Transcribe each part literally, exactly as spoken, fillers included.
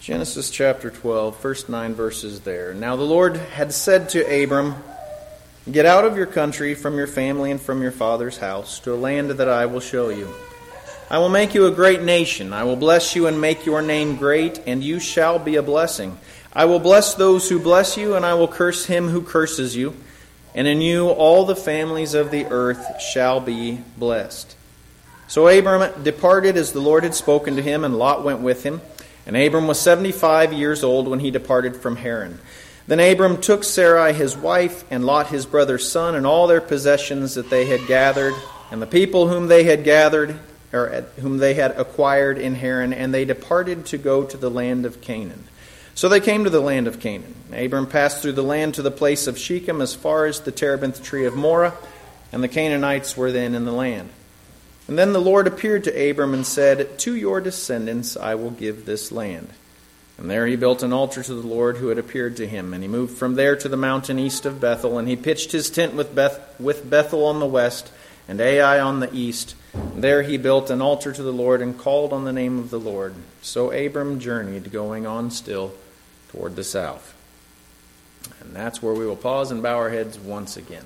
Genesis chapter twelve, first nine verses there. Now the Lord had said to Abram, "Get out of your country, from your family, and from your father's house, to a land that I will show you. I will make you a great nation. I will bless you and make your name great, and you shall be a blessing. I will bless those who bless you, and I will curse him who curses you. And in you all the families of the earth shall be blessed." So Abram departed as the Lord had spoken to him, and Lot went with him. And Abram was seventy-five years old when he departed from Haran. Then Abram took Sarai his wife, and Lot his brother's son, and all their possessions that they had gathered, and the people whom they had gathered, or whom they had acquired in Haran, and they departed to go to the land of Canaan. So they came to the land of Canaan. Abram passed through the land to the place of Shechem as far as the terebinth tree of Moreh, and the Canaanites were then in the land. And then the Lord appeared to Abram and said, "To your descendants I will give this land." And there he built an altar to the Lord who had appeared to him. And he moved from there to the mountain east of Bethel, and he pitched his tent with, Beth- with Bethel on the west and Ai on the east. And there he built an altar to the Lord and called on the name of the Lord. So Abram journeyed, going on still toward the south. And that's where we will pause and bow our heads once again.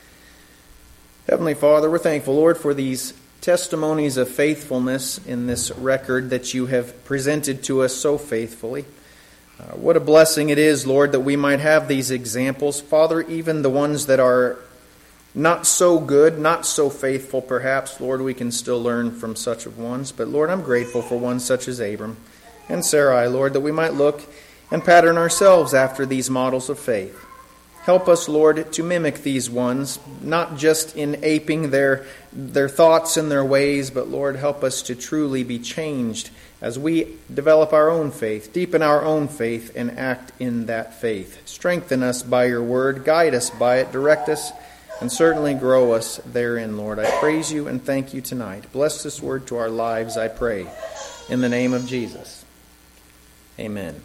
Heavenly Father, we're thankful, Lord, for these testimonies of faithfulness in this record that you have presented to us so faithfully. Uh, what a blessing it is, Lord, that we might have these examples. Father, even the ones that are not so good, not so faithful perhaps, Lord, we can still learn from such of ones. But Lord, I'm grateful for one such as Abram and Sarai, Lord, that we might look and pattern ourselves after these models of faith. Help us, Lord, to mimic these ones, not just in aping their, their thoughts and their ways, but, Lord, help us to truly be changed as we develop our own faith, deepen our own faith, and act in that faith. Strengthen us by your word, guide us by it, direct us, and certainly grow us therein, Lord. I praise you and thank you tonight. Bless this word to our lives, I pray, in the name of Jesus. Amen.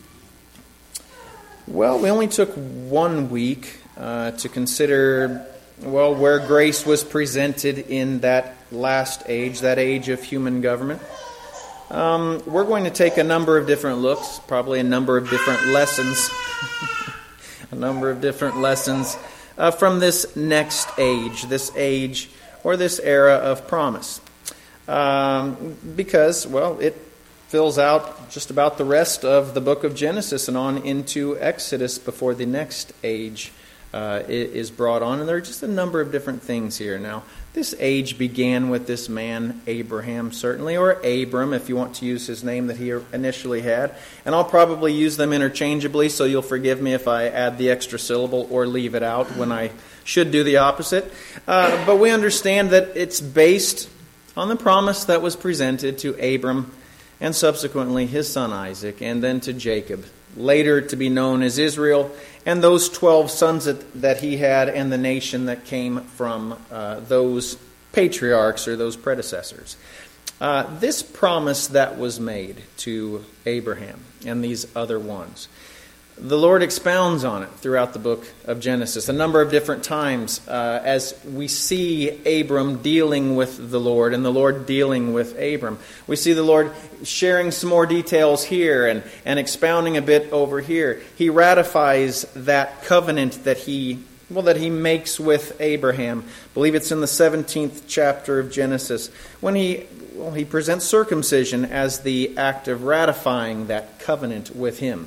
Well, we only took one week uh, to consider, well, where grace was presented in that last age, that age of human government. Um, we're going to take a number of different looks, probably a number of different lessons, a number of different lessons uh, from this next age, this age or this era of promise. Um, because, well, it fills out just about the rest of the book of Genesis and on into Exodus before the next age uh, is brought on. And there are just a number of different things here. Now, this age began with this man, Abraham, certainly, or Abram, if you want to use his name that he initially had. And I'll probably use them interchangeably, so you'll forgive me if I add the extra syllable or leave it out when I should do the opposite. Uh, but we understand that it's based on the promise that was presented to Abram and subsequently his son Isaac, and then to Jacob, later to be known as Israel, and those twelve sons that, that he had, and the nation that came from uh, those patriarchs or those predecessors. Uh, this promise that was made to Abraham and these other ones, the Lord expounds on it throughout the book of Genesis a number of different times uh, as we see Abram dealing with the Lord and the Lord dealing with Abram. We see the Lord sharing some more details here and, and expounding a bit over here. He ratifies that covenant that he well that he makes with Abraham. I believe it's in the seventeenth chapter of Genesis when he well, he presents circumcision as the act of ratifying that covenant with him.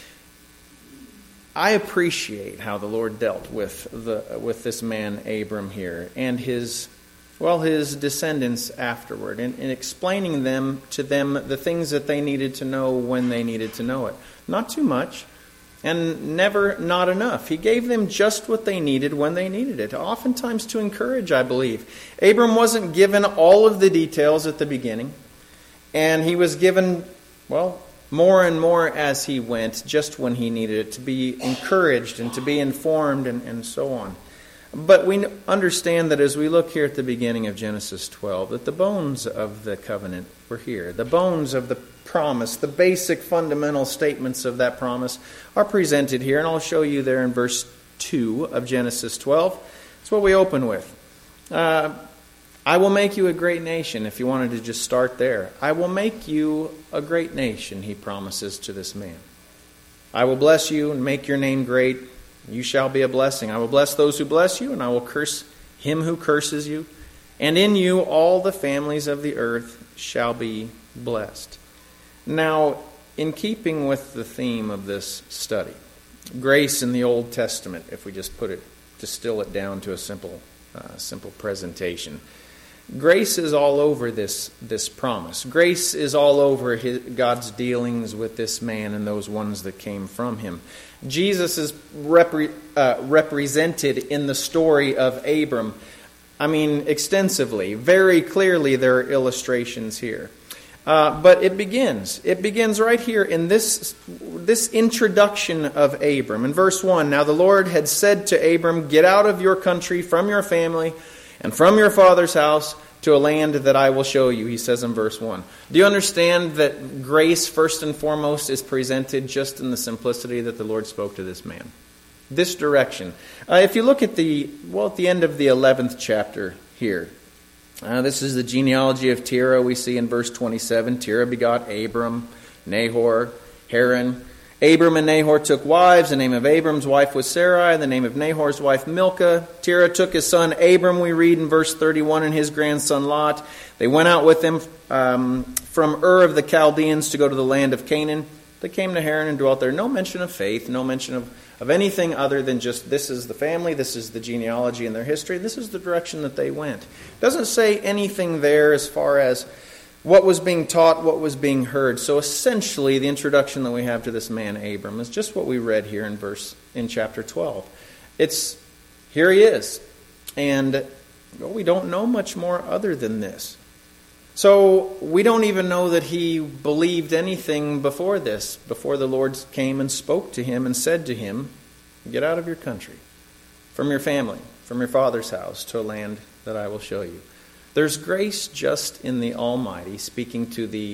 I appreciate how the Lord dealt with the with this man Abram here and his well his descendants afterward, and in explaining them to them the things that they needed to know when they needed to know it. Not too much, and never not enough. He gave them just what they needed when they needed it, oftentimes to encourage, I believe. Abram wasn't given all of the details at the beginning, and he was given, well, more and more as he went, just when he needed it, to be encouraged and to be informed and, and so on. But we understand that as we look here at the beginning of Genesis twelve, that the bones of the covenant were here. The bones of the promise, the basic fundamental statements of that promise are presented here. And I'll show you there in verse two of Genesis twelve. That's what we open with. Uh, I will make you a great nation, if you wanted to just start there. I will make you a great nation, he promises to this man. I will bless you and make your name great. You shall be a blessing. I will bless those who bless you, and I will curse him who curses you. And in you all the families of the earth shall be blessed. Now, in keeping with the theme of this study, grace in the Old Testament, if we just put it, distill it down to a simple, uh, simple presentation. Grace is all over this, this promise. Grace is all over his, God's dealings with this man and those ones that came from him. Jesus is repre, uh, represented in the story of Abram. I mean, extensively. Very clearly there are illustrations here. Uh, but it begins. It begins right here in this, this introduction of Abram. In verse one, now the Lord had said to Abram, get out of your country, from your family, and from your father's house to a land that I will show you, he says in verse one. Do you understand that grace, first and foremost, is presented just in the simplicity that the Lord spoke to this man? This direction. Uh, if you look at the, well, at the end of the eleventh chapter here, uh, this is the genealogy of Terah we see in verse twenty-seven. Terah begot Abram, Nahor, Haran. Abram and Nahor took wives. The name of Abram's wife was Sarai. The name of Nahor's wife Milcah. Terah took his son Abram, we read in verse thirty-one, and his grandson Lot. They went out with him um, from Ur of the Chaldeans to go to the land of Canaan. They came to Haran and dwelt there. No mention of faith, no mention of, of anything other than just this is the family, this is the genealogy and their history, this is the direction that they went. It doesn't say anything there as far as what was being taught, what was being heard. So essentially, the introduction that we have to this man, Abram, is just what we read here in verse in chapter twelve. It's, here he is. And well, we don't know much more other than this. So we don't even know that he believed anything before this, before the Lord came and spoke to him and said to him, get out of your country, from your family, from your father's house, to a land that I will show you. There's grace just in the Almighty, speaking to the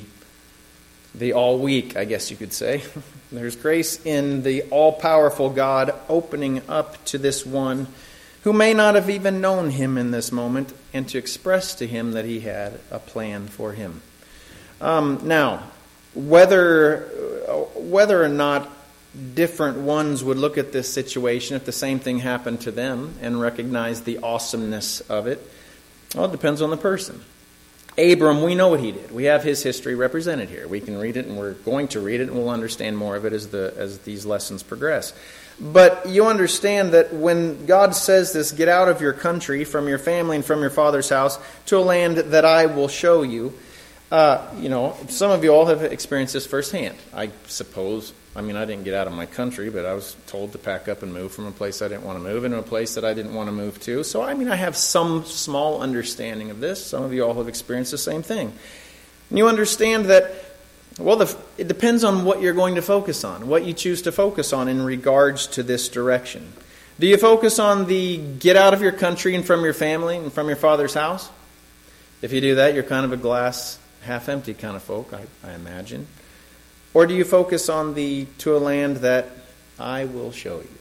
the all-weak, I guess you could say. There's grace in the all-powerful God opening up to this one who may not have even known him in this moment, and to express to him that he had a plan for him. Um, now, whether whether or not different ones would look at this situation if the same thing happened to them and recognize the awesomeness of it, well, it depends on the person. Abram, we know what he did. We have his history represented here. We can read it, and we're going to read it, and we'll understand more of it as the as these lessons progress. But you understand that when God says this, get out of your country, from your family and from your father's house, to a land that I will show you, uh, you know, some of you all have experienced this firsthand. I suppose, I mean, I didn't get out of my country, but I was told to pack up and move from a place I didn't want to move into a place that I didn't want to move to. So, I mean, I have some small understanding of this. Some of you all have experienced the same thing. And you understand that, well, the, it depends on what you're going to focus on, what you choose to focus on in regards to this direction. Do you focus on the get out of your country and from your family and from your father's house? If you do that, you're kind of a glass half empty kind of folk, I, I imagine. Or do you focus on the to a land that I will show you?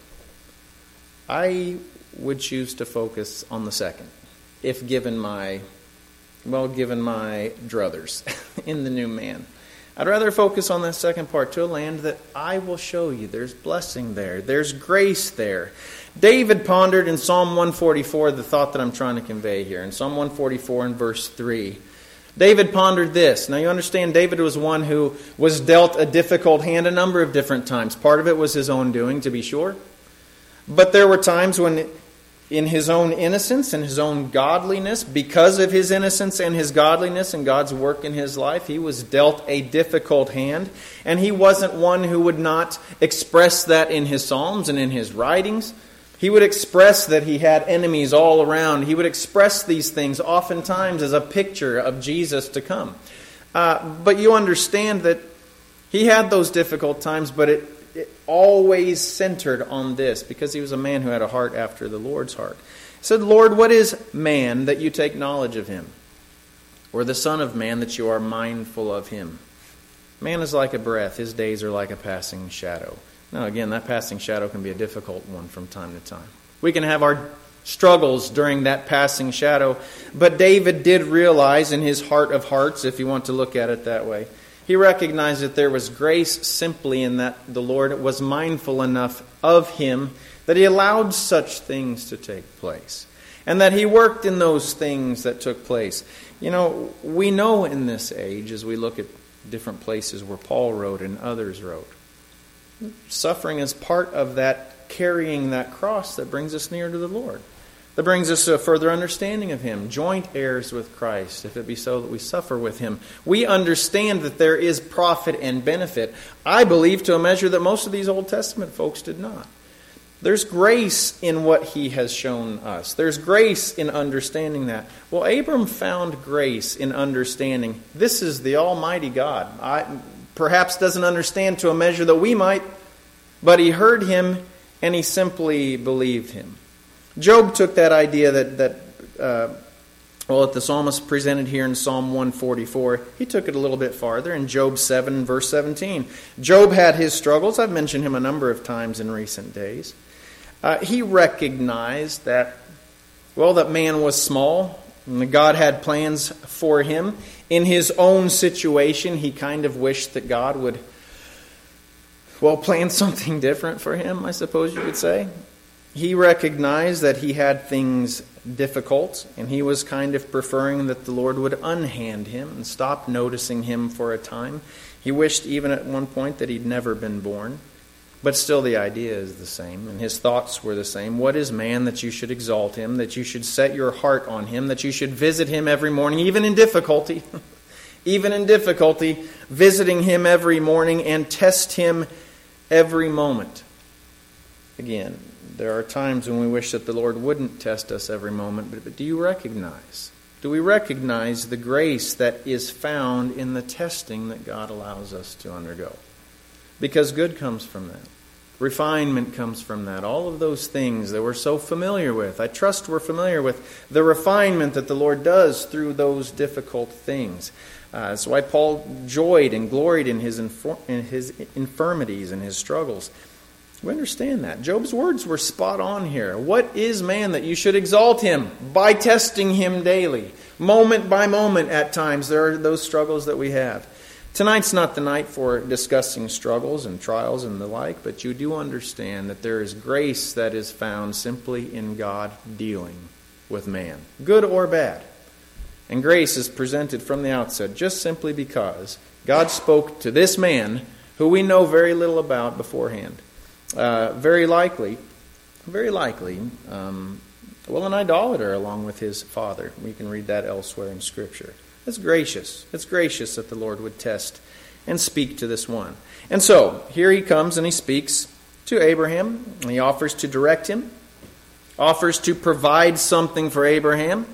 I would choose to focus on the second, if given my, well, given my druthers in the new man. I'd rather focus on that second part, to a land that I will show you. There's blessing there. There's grace there. David pondered in Psalm one forty-four the thought that I'm trying to convey here. In Psalm one forty-four and verse three, David pondered this. Now you understand, David was one who was dealt a difficult hand a number of different times. Part of it was his own doing, to be sure. But there were times when, in his own innocence and his own godliness, because of his innocence and his godliness and God's work in his life, he was dealt a difficult hand. And he wasn't one who would not express that in his psalms and in his writings. He would express that he had enemies all around. He would express these things oftentimes as a picture of Jesus to come. Uh, but you understand that he had those difficult times, but it, it always centered on this, because he was a man who had a heart after the Lord's heart. He said, Lord, what is man that you take knowledge of him? Or the son of man that you are mindful of him? Man is like a breath. His days are like a passing shadow. Now, again, that passing shadow can be a difficult one from time to time. We can have our struggles during that passing shadow. But David did realize in his heart of hearts, if you want to look at it that way, he recognized that there was grace simply in that the Lord was mindful enough of him that he allowed such things to take place. And that he worked in those things that took place. You know, we know in this age, as we look at different places where Paul wrote and others wrote, suffering is part of that carrying that cross that brings us near to the Lord. That brings us to a further understanding of Him. Joint heirs with Christ, if it be so that we suffer with Him. We understand that there is profit and benefit. I believe to a measure that most of these Old Testament folks did not. There's grace in what He has shown us. There's grace in understanding that. Well, Abram found grace in understanding this is the Almighty God. I, perhaps doesn't understand to a measure that we might, but he heard Him and he simply believed Him. Job took that idea that, that uh, well, that the psalmist presented here in Psalm one forty-four. He took it a little bit farther in Job seven, verse seventeen. Job had his struggles. I've mentioned him a number of times in recent days. Uh, he recognized that, well, that man was small, and that God had plans for him. In his own situation, he kind of wished that God would, well, plan something different for him, I suppose you could say. He recognized that he had things difficult, and he was kind of preferring that the Lord would unhand him and stop noticing him for a time. He wished even at one point that he'd never been born. But still the idea is the same, and his thoughts were the same. What is man that you should exalt him, that you should set your heart on him, that you should visit him every morning, even in difficulty, even in difficulty, visiting him every morning and test him every moment. Again, there are times when we wish that the Lord wouldn't test us every moment, but, but do you recognize? Do we recognize the grace that is found in the testing that God allows us to undergo? Because good comes from that. Refinement comes from that. All of those things that we're so familiar with. I trust we're familiar with the refinement that the Lord does through those difficult things. Uh, that's why Paul joyed and gloried in his, infor- in his infirmities and his struggles. We understand that. Job's words were spot on here. What is man that you should exalt him? By testing him daily. Moment by moment at times there are those struggles that we have. Tonight's not the night for discussing struggles and trials and the like, but you do understand that there is grace that is found simply in God dealing with man, good or bad. And grace is presented from the outset just simply because God spoke to this man who we know very little about beforehand. Uh, very likely, very likely, um, well, an idolater along with his father. We can read that elsewhere in Scripture. It's gracious. It's gracious that the Lord would test and speak to this one. And so, here he comes and he speaks to Abraham. And he offers to direct him. Offers to provide something for Abraham.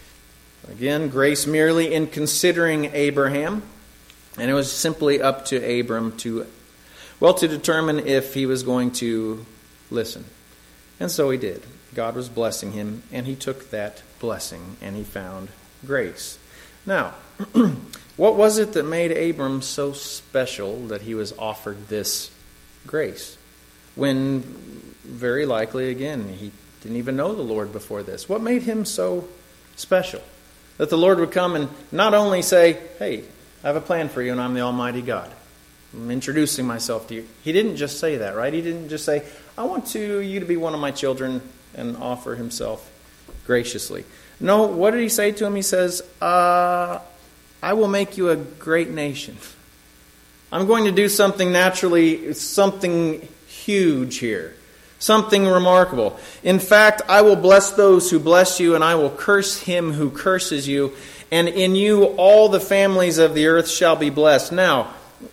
Again, grace merely in considering Abraham. And it was simply up to Abram to, well, to determine if he was going to listen. And so he did. God was blessing him, and he took that blessing, and he found grace. Now, what was it that made Abram so special that he was offered this grace? When, very likely, again, he didn't even know the Lord before this. What made him so special? That the Lord would come and not only say, hey, I have a plan for you, and I'm the Almighty God. I'm introducing myself to you. He didn't just say that, right? He didn't just say, I want to you to be one of my children, and offer himself graciously. No, what did he say to him? He says, uh, I will make you a great nation. I'm going to do something naturally, something huge here. Something remarkable. In fact, I will bless those who bless you, and I will curse him who curses you. And in you all the families of the earth shall be blessed. Now,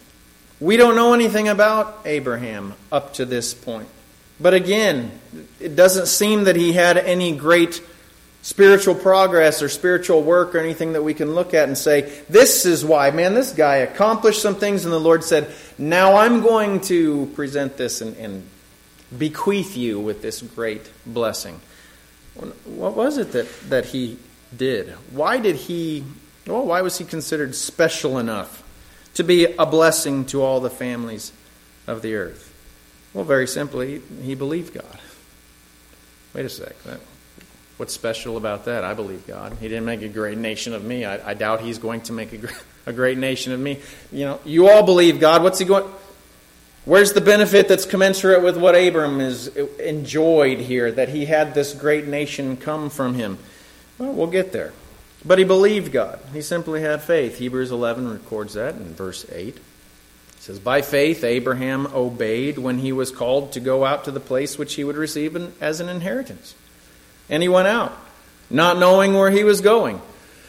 we don't know anything about Abraham up to this point. But again, it doesn't seem that he had any great spiritual progress or spiritual work or anything that we can look at and say, this is why, man, this guy accomplished some things, and the Lord said, now I'm going to present this and, and bequeath you with this great blessing. What was it that, that he did? Why did he, well, why was he considered special enough to be a blessing to all the families of the earth? Well, very simply, he believed God. Wait a sec. What's special about that? I believe God. He didn't make a great nation of me. I, I doubt he's going to make a, gr- a great nation of me. You know, you all believe God. What's he going... Where's the benefit that's commensurate with what Abram is enjoyed here, that he had this great nation come from him? Well, we'll get there. But he believed God. He simply had faith. Hebrews eleven records that in verse eight. It says, by faith Abraham obeyed when he was called to go out to the place which he would receive as an inheritance. And he went out, not knowing where he was going.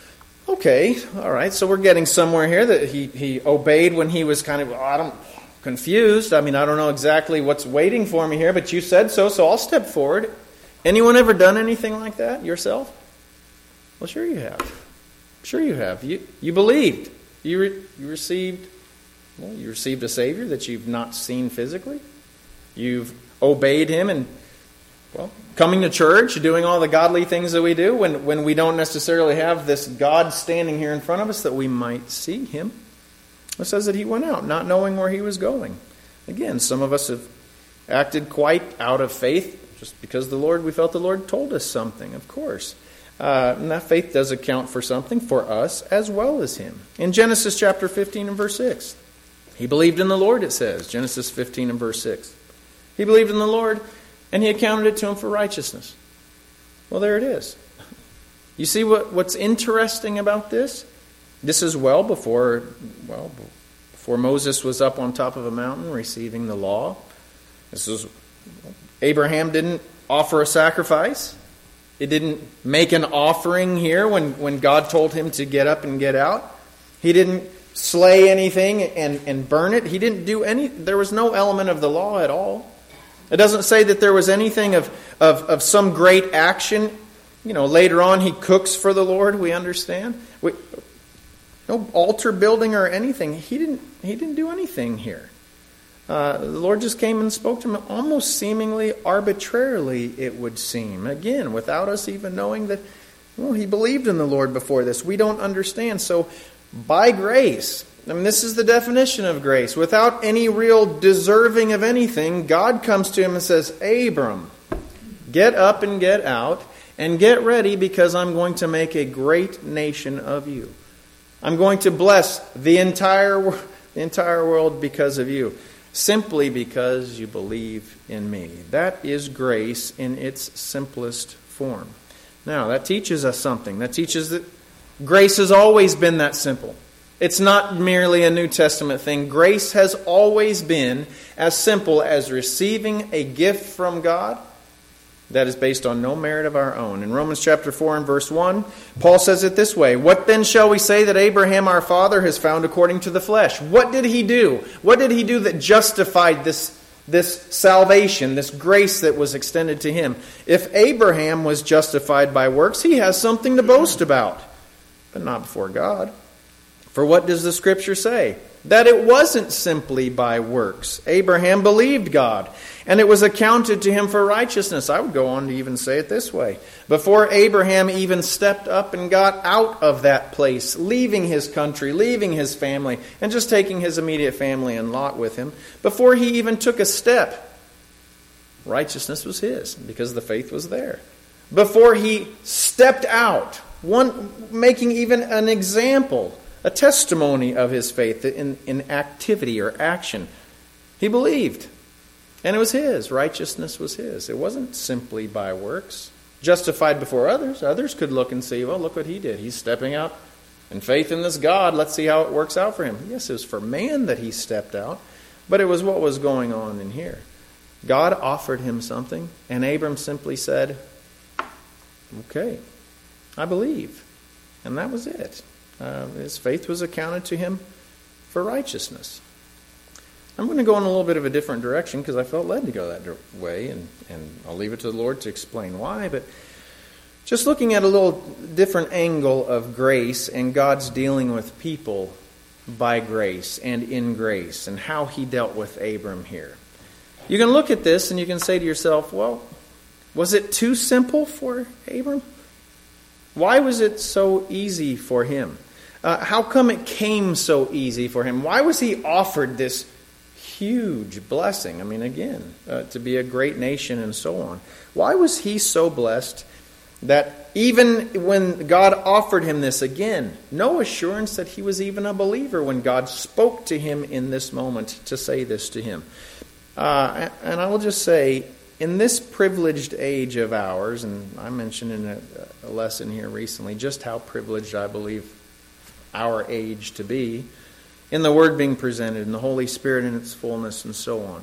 Okay, all right, so we're getting somewhere here that he, he obeyed when he was kind of, oh, I don't, confused. I mean, I don't know exactly what's waiting for me here, but you said so, so I'll step forward. Anyone ever done anything like that yourself? Well, sure you have. Sure you have. You you believed. You re, you received, well, you received a Savior that you've not seen physically. You've obeyed Him and, well, coming to church, doing all the godly things that we do when, when we don't necessarily have this God standing here in front of us that we might see Him. It says that he went out, not knowing where he was going. Again, some of us have acted quite out of faith, just because the Lord, we felt the Lord told us something, of course. Uh, and that faith does account for something for us as well as him. In Genesis chapter fifteen and verse six, he believed in the Lord, it says. Genesis fifteen and verse six. He believed in the Lord, and he accounted it to him for righteousness. Well, there it is. You see what, what's interesting about this? This is well before, well, before Moses was up on top of a mountain receiving the law. This is, Abraham didn't offer a sacrifice. He didn't make an offering here when, when God told him to get up and get out. He didn't slay anything and, and burn it. He didn't do any, there was no element of the law at all. It doesn't say that there was anything of, of, of some great action. You know, later on he cooks for the Lord, we understand. We, No altar building or anything. He didn't He didn't do anything here. Uh, the Lord just came and spoke to him almost seemingly arbitrarily, it would seem. Again, without us even knowing that, well, he believed in the Lord before this. We don't understand. So, by grace, I mean, this is the definition of grace. Without any real deserving of anything, God comes to him and says, Abram, get up and get out and get ready because I'm going to make a great nation of you. I'm going to bless the entire, the entire world because of you. Simply because you believe in me. That is grace in its simplest form. Now, that teaches us something. That teaches that grace has always been that simple. It's not merely a New Testament thing. Grace has always been as simple as receiving a gift from God that is based on no merit of our own. In Romans chapter four and verse one, Paul says it this way, what then shall we say that Abraham our father has found according to the flesh? What did he do? What did he do that justified this, this salvation, this grace that was extended to him? If Abraham was justified by works, he has something to boast about, but not before God. For what does the Scripture say? That it wasn't simply by works. Abraham believed God, and it was accounted to him for righteousness. I would go on to even say it this way. Before Abraham even stepped up and got out of that place, leaving his country, leaving his family, and just taking his immediate family and Lot with him, before he even took a step, righteousness was his, because the faith was there. Before he stepped out, one making even an example, a testimony of his faith in, in activity or action, he believed. And it was his. Righteousness was his. It wasn't simply by works. Justified before others. Others could look and see, well, look what he did. He's stepping out in faith in this God. Let's see how it works out for him. Yes, it was for man that he stepped out, but it was what was going on in here. God offered him something, and Abram simply said, okay, I believe. And that was it. Uh, his faith was accounted to him for righteousness. I'm going to go in a little bit of a different direction because I felt led to go that way, and, and I'll leave it to the Lord to explain why. But just looking at a little different angle of grace and God's dealing with people by grace and in grace and how he dealt with Abram here. You can look at this and you can say to yourself, well, was it too simple for Abram? Why was it so easy for him? Uh, how come it came so easy for him? Why was he offered this huge blessing? I mean, again, uh, to be a great nation and so on. Why was he so blessed That even when God offered him this again, no assurance that he was even a believer when God spoke to him in this moment to say this to him. Uh, and I will just say, in this privileged age of ours, and I mentioned in a, a lesson here recently just how privileged I believe our age to be, in the Word being presented, in the Holy Spirit in its fullness, and so on,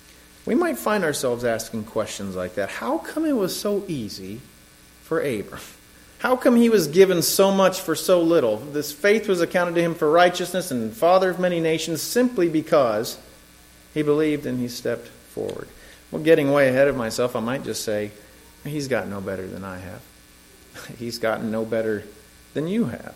we might find ourselves asking questions like that. How come it was so easy for Abram? How come he was given so much for so little? This faith was accounted to him for righteousness and father of many nations simply because he believed and he stepped forward. Well, getting way ahead of myself, I might just say, he's got no better than I have. He's gotten no better than you have.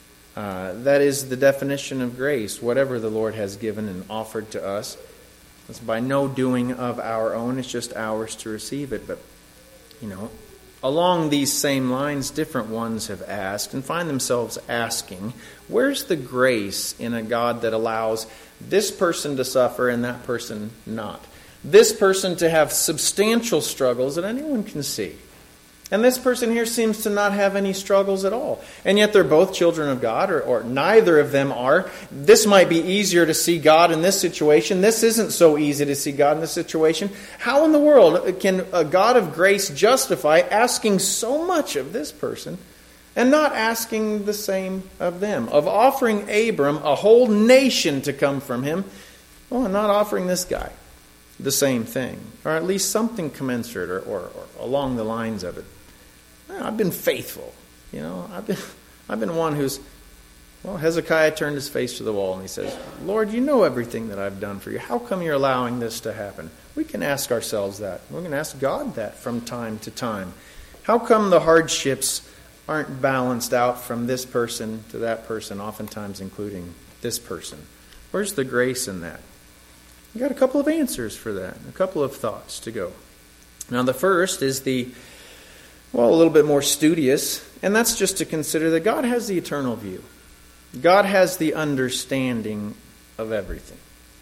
Uh, that is the definition of grace. Whatever the Lord has given and offered to us, it's by no doing of our own. It's just ours to receive it. But, you know, along these same lines, different ones have asked and find themselves asking, where's the grace in a God that allows this person to suffer and that person not? This person to have substantial struggles that anyone can see. And this person here seems to not have any struggles at all. And yet they're both children of God, or, or neither of them are. This might be easier to see God in this situation. This isn't so easy to see God in this situation. How in the world can a God of grace justify asking so much of this person and not asking the same of them? Of offering Abram a whole nation to come from him, well, and not offering this guy the same thing, or at least something commensurate or, or, or along the lines of it. I've been faithful. You know, I've been I've been one who's, well, Hezekiah turned his face to the wall and he says, Lord, you know everything that I've done for you. How come you're allowing this to happen? We can ask ourselves that. We're going to ask God that from time to time. How come the hardships aren't balanced out from this person to that person, oftentimes including this person? Where's the grace in that? We've got a couple of answers for that, a couple of thoughts to go. Now, the first is the Well, a little bit more studious, and that's just to consider that God has the eternal view. God has the understanding of everything.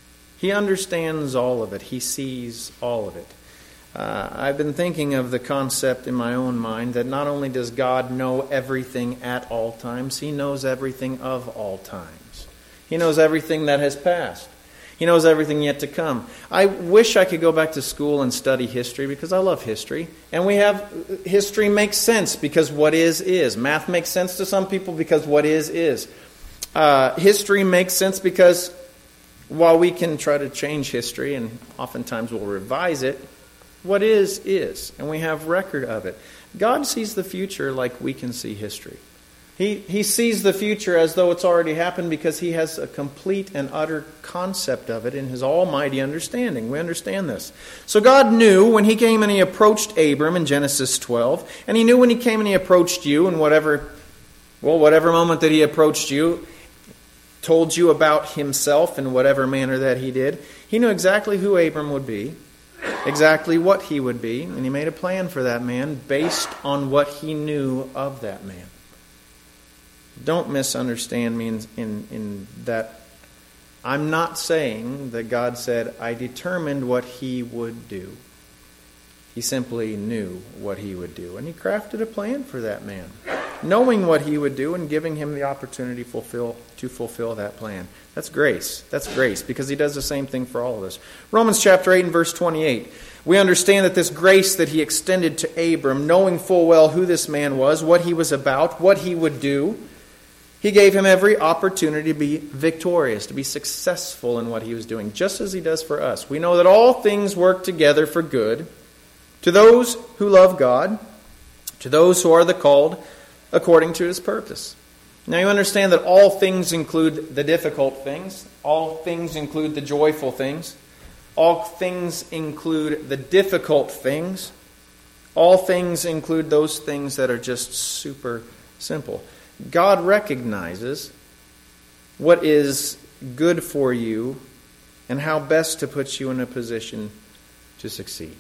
He understands all of it. He sees all of it. Uh, I've been thinking of the concept in my own mind that not only does God know everything at all times, He knows everything of all times. He knows everything that has passed. He knows everything yet to come. I wish I could go back to school and study history because I love history. And we have, history makes sense because what is, is. Math makes sense to some people because what is, is. Uh, history makes sense because while we can try to change history and oftentimes we'll revise it, what is, is. And we have record of it. God sees the future like we can see history. He he sees the future as though it's already happened because He has a complete and utter concept of it in His almighty understanding. We understand this. So God knew when He came and He approached Abram in Genesis twelve, and He knew when He came and He approached you in whatever, well, whatever moment that He approached you, told you about Himself in whatever manner that He did. He knew exactly who Abram would be, exactly what he would be, and He made a plan for that man based on what He knew of that man. Don't misunderstand me in, in, in that I'm not saying that God said, I determined what He would do. He simply knew what He would do. And He crafted a plan for that man, knowing what He would do and giving him the opportunity fulfill, to fulfill that plan. That's grace. That's grace because He does the same thing for all of us. Romans chapter eight and verse twenty-eight. We understand that this grace that He extended to Abram, knowing full well who this man was, what he was about, what he would do, He gave him every opportunity to be victorious, to be successful in what he was doing, just as He does for us. We know that all things work together for good to those who love God, to those who are the called according to His purpose. Now you understand that all things include the difficult things. All things include the joyful things. All things include the difficult things. All things include those things that are just super simple. God recognizes what is good for you and how best to put you in a position to succeed.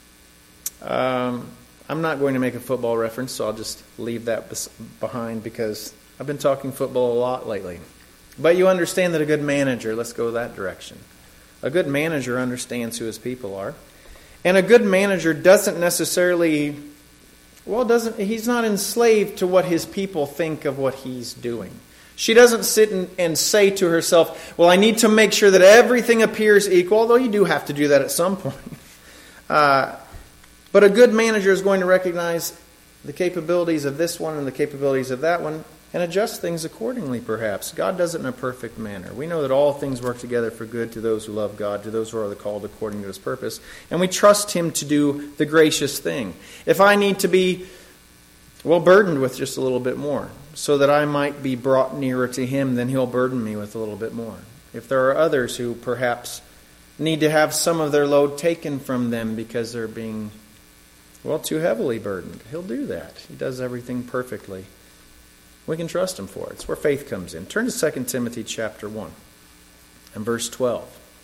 Um, I'm not going to make a football reference, so I'll just leave that behind because I've been talking football a lot lately. But you understand that a good manager, let's go that direction. A good manager understands who his people are. And a good manager doesn't necessarily Well, doesn't he's not enslaved to what his people think of what he's doing. She doesn't sit and, and say to herself, well, I need to make sure that everything appears equal, although you do have to do that at some point. Uh, but a good manager is going to recognize the capabilities of this one and the capabilities of that one and adjust things accordingly, perhaps. God does it in a perfect manner. We know that all things work together for good to those who love God, to those who are called according to His purpose. And we trust Him to do the gracious thing. If I need to be, well, burdened with just a little bit more, so that I might be brought nearer to Him, then He'll burden me with a little bit more. If there are others who perhaps need to have some of their load taken from them because they're being, well, too heavily burdened, He'll do that. He does everything perfectly. We can trust Him for it. It's where faith comes in. Turn to Second Timothy chapter one and verse twelve.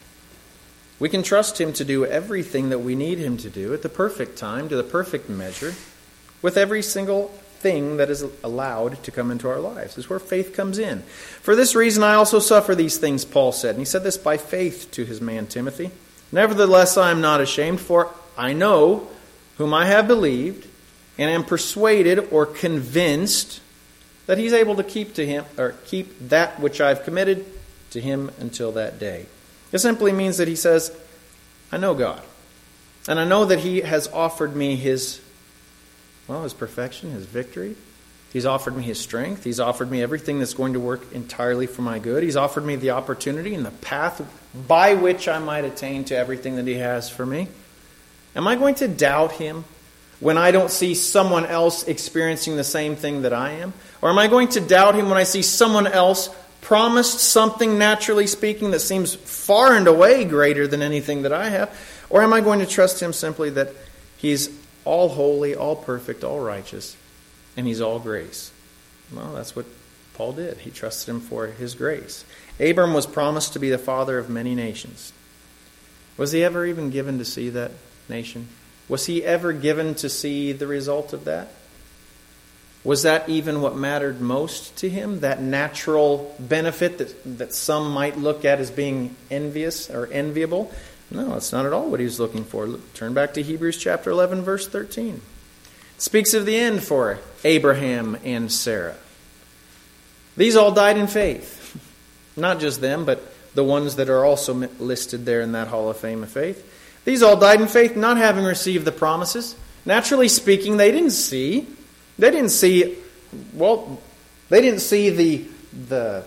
We can trust Him to do everything that we need Him to do at the perfect time, to the perfect measure, with every single thing that is allowed to come into our lives. This is where faith comes in. For this reason I also suffer these things, Paul said. And he said this by faith to his man Timothy. Nevertheless, I am not ashamed, for I know whom I have believed, and am persuaded or convinced that He's able to keep to him or keep that which I've committed to Him until that day. It simply means that he says, I know God. And I know that He has offered me His, well, His perfection, His victory. He's offered me His strength. He's offered me everything that's going to work entirely for my good. He's offered me the opportunity and the path by which I might attain to everything that He has for me. Am I going to doubt Him when I don't see someone else experiencing the same thing that I am? Or am I going to doubt Him when I see someone else promised something, naturally speaking, that seems far and away greater than anything that I have? Or am I going to trust Him simply that He's all holy, all perfect, all righteous, and He's all grace? Well, that's what Paul did. He trusted Him for His grace. Abram was promised to be the father of many nations. Was he ever even given to see that nation? Was he ever given to see the result of that? Was that even what mattered most to him? That natural benefit that, that some might look at as being envious or enviable? No, it's not at all what he was looking for. Look, turn back to Hebrews chapter eleven, verse thirteen. It speaks of the end for Abraham and Sarah. These all died in faith. Not just them, but the ones that are also listed there in that Hall of Fame of faith. These all died in faith, not having received the promises. Naturally speaking, they didn't see. They didn't see, well, they didn't see the, the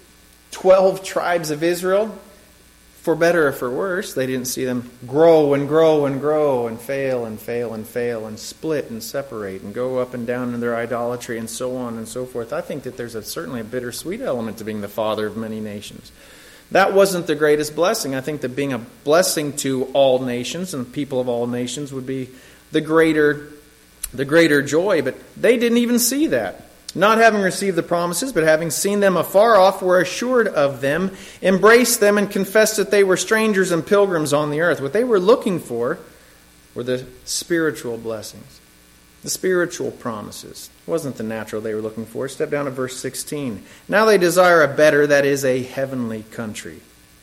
twelve tribes of Israel, for better or for worse. They didn't see them grow and grow and grow and fail and fail and fail and split and separate and go up and down in their idolatry and so on and so forth. I think that there's a, certainly a bittersweet element to being the father of many nations. That wasn't the greatest blessing. I think that being a blessing to all nations and people of all nations would be the greater, the greater joy. But they didn't even see that. Not having received the promises, but having seen them afar off, were assured of them, embraced them, and confessed that they were strangers and pilgrims on the earth. What they were looking for were the spiritual blessings, the spiritual promises. It wasn't the natural they were looking for. Step down to verse sixteen. Now they desire a better, that is, a heavenly country.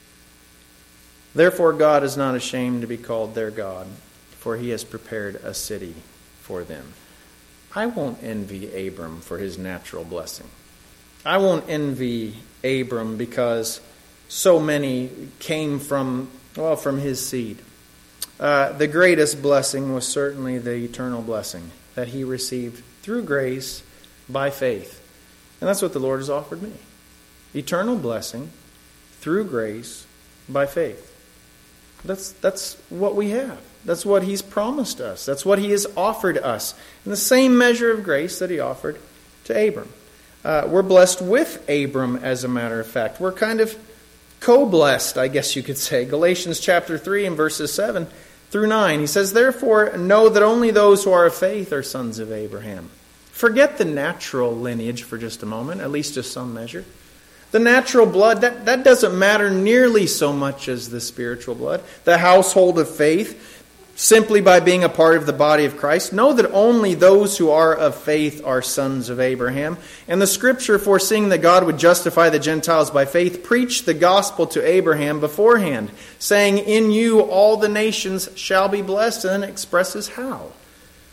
Therefore God is not ashamed to be called their God, for He has prepared a city for them. I won't envy Abram for his natural blessing. I won't envy Abram because so many came from, well, from his seed. Uh, the greatest blessing was certainly the eternal blessing that he received through grace by faith. And that's what the Lord has offered me. Eternal blessing through grace by faith. That's, that's what we have. That's what He's promised us. That's what He has offered us. In the same measure of grace that He offered to Abram. Uh, we're blessed with Abram, as a matter of fact. We're kind of co-blessed, I guess you could say. Galatians chapter three and verses seven through nine. He says, therefore, know that only those who are of faith are sons of Abraham. Forget the natural lineage for just a moment, at least to some measure. The natural blood, that, that doesn't matter nearly so much as the spiritual blood. The household of faith, simply by being a part of the body of Christ. Know that only those who are of faith are sons of Abraham. And the Scripture, foreseeing that God would justify the Gentiles by faith, preached the gospel to Abraham beforehand, saying, in you all the nations shall be blessed, and then expresses how.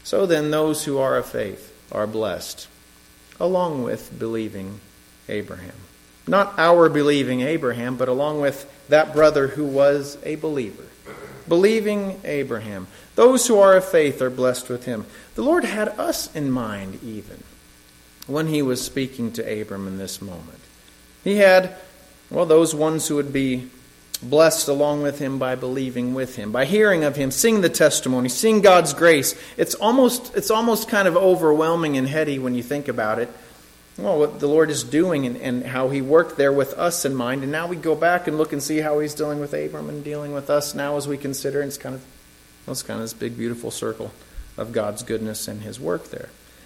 So then those who are of faith are blessed, along with believing Abraham. Not our believing Abraham, but along with that brother who was a believer. Believing Abraham. Those who are of faith are blessed with him. The Lord had us in mind even when he was speaking to Abram in this moment. He had, well, those ones who would be blessed along with him by believing with him, by hearing of him, seeing the testimony, seeing God's grace. It's almost, it's almost kind of overwhelming and heady when you think about it. Well, what the Lord is doing and, and how he worked there with us in mind. And now we go back and look and see how he's dealing with Abram and dealing with us now as we consider. And it's kind of, well, it's kind of this big, beautiful circle of God's goodness and his work there.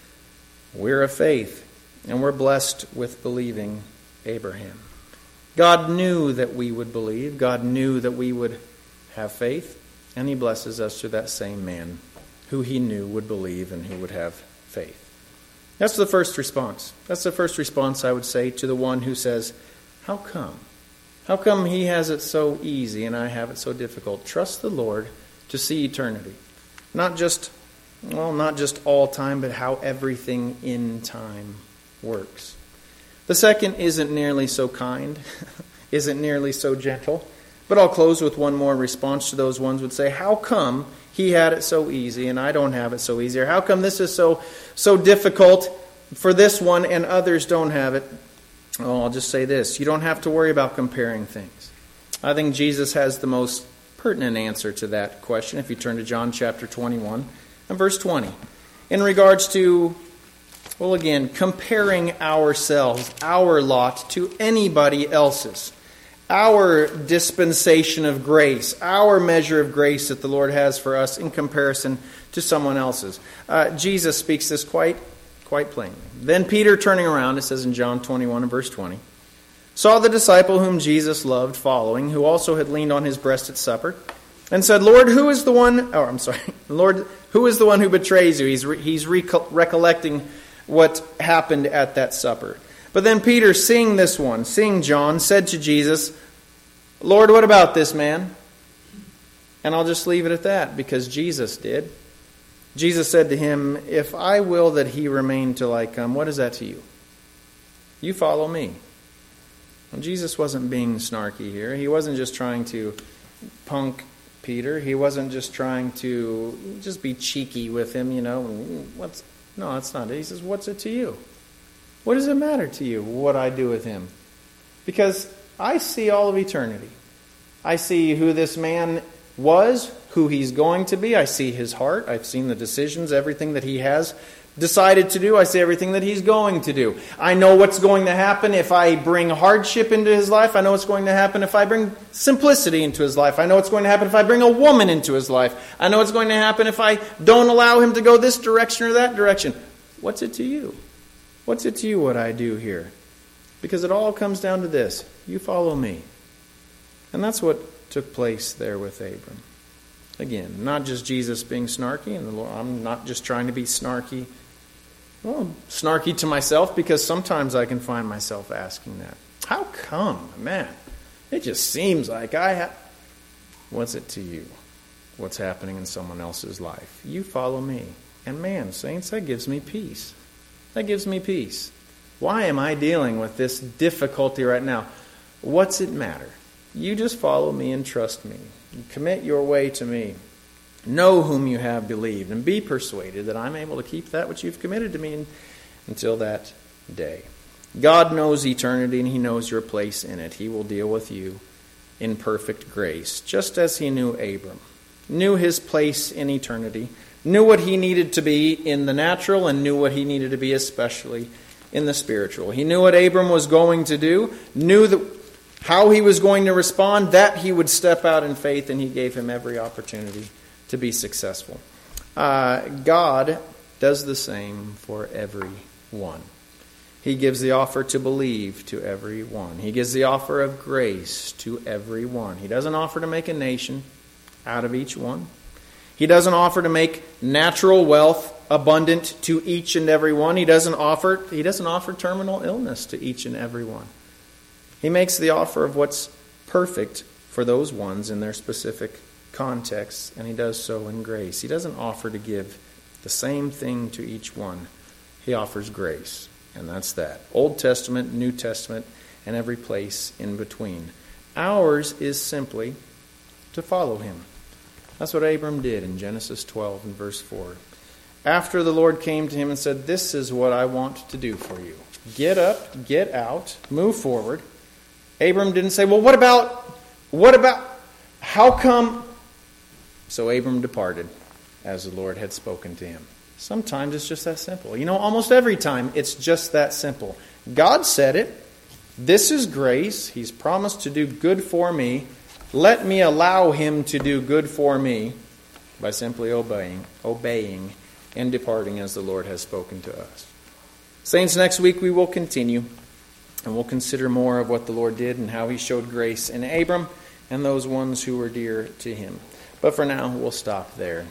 We're of faith, and we're blessed with believing Abraham. God knew that we would believe. God knew that we would have faith. And he blesses us through that same man who he knew would believe and who would have faith. That's the first response. That's the first response, I would say, to the one who says, how come? How come he has it so easy and I have it so difficult? Trust the Lord to see eternity. Not just, well, not just all time, but how everything in time works. The second isn't nearly so kind, isn't nearly so gentle. But I'll close with one more response to those ones would say, how come he had it so easy and I don't have it so easy? Or how come this is so so difficult for this one and others don't have it? Well, I'll just say this. You don't have to worry about comparing things. I think Jesus has the most pertinent answer to that question if you turn to John chapter twenty-one and verse twenty. In regards to, well, again, comparing ourselves, our lot, to anybody else's. Our dispensation of grace, our measure of grace that the Lord has for us in comparison to someone else's. Uh, Jesus speaks this quite, quite plainly. Then Peter, turning around, it says in John twenty-one and verse twenty, saw the disciple whom Jesus loved following, who also had leaned on his breast at supper, and said, Lord, who is the one, oh, I'm sorry, Lord, who is the one who betrays you? He's, re, he's reco- recollecting what happened at that supper. But then Peter, seeing this one, seeing John, said to Jesus, Lord, what about this man? And I'll just leave it at that, because Jesus did. Jesus said to him, if I will that he remain till I come, what is that to you? You follow me. Well, Jesus wasn't being snarky here. He wasn't just trying to punk Peter. He wasn't just trying to just be cheeky with him, you know. What's No, that's not it. He says, what's it to you? What does it matter to you what I do with him? Because I see all of eternity. I see who this man was, who he's going to be. I see his heart. I've seen the decisions, everything that he has decided to do. I see everything that he's going to do. I know what's going to happen if I bring hardship into his life. I know what's going to happen if I bring simplicity into his life. I know what's going to happen if I bring a woman into his life. I know what's going to happen if I don't allow him to go this direction or that direction. What's it to you? What's it to you what I do here? Because it all comes down to this. You follow me. And that's what took place there with Abram. Again, not just Jesus being snarky, and the Lord, I'm not just trying to be snarky. Well, snarky to myself, because sometimes I can find myself asking that. How come, man? It just seems like I have... What's it to you? What's happening in someone else's life? You follow me. And man, saints, that gives me peace. That gives me peace. Why am I dealing with this difficulty right now? What's it matter? You just follow me and trust me. You commit your way to me. Know whom you have believed, and be persuaded that I'm able to keep that which you've committed to me in, until that day. God knows eternity, and he knows your place in it. He will deal with you in perfect grace, just as he knew Abram. Knew his place in eternity. Knew what he needed to be in the natural, and knew what he needed to be especially in the spiritual. He knew what Abram was going to do, knew that how he was going to respond, that he would step out in faith, and he gave him every opportunity to be successful. Uh, God does the same for everyone. He gives the offer to believe to everyone. He gives the offer of grace to everyone. He doesn't offer to make a nation out of each one. He doesn't offer to make natural wealth abundant to each and every one. He doesn't offer, he doesn't offer terminal illness to each and every one. He makes the offer of what's perfect for those ones in their specific contexts, and he does so in grace. He doesn't offer to give The same thing to each one. He offers grace, and that's that. Old Testament, New Testament, and every place in between. Ours is simply to follow him. That's what Abram did in Genesis twelve and verse four. After the Lord came to him and said, this is what I want to do for you. Get up, get out, move forward. Abram didn't say, well, what about, what about, how come? So Abram departed as the Lord had spoken to him. Sometimes it's just that simple. You know, almost every time it's just that simple. God said it. This is grace. He's promised to do good for me. Let me allow him to do good for me by simply obeying, obeying and departing as the Lord has spoken to us. Saints, next week we will continue and we'll consider more of what the Lord did and how he showed grace in Abram and those ones who were dear to him. But for now, we'll stop there.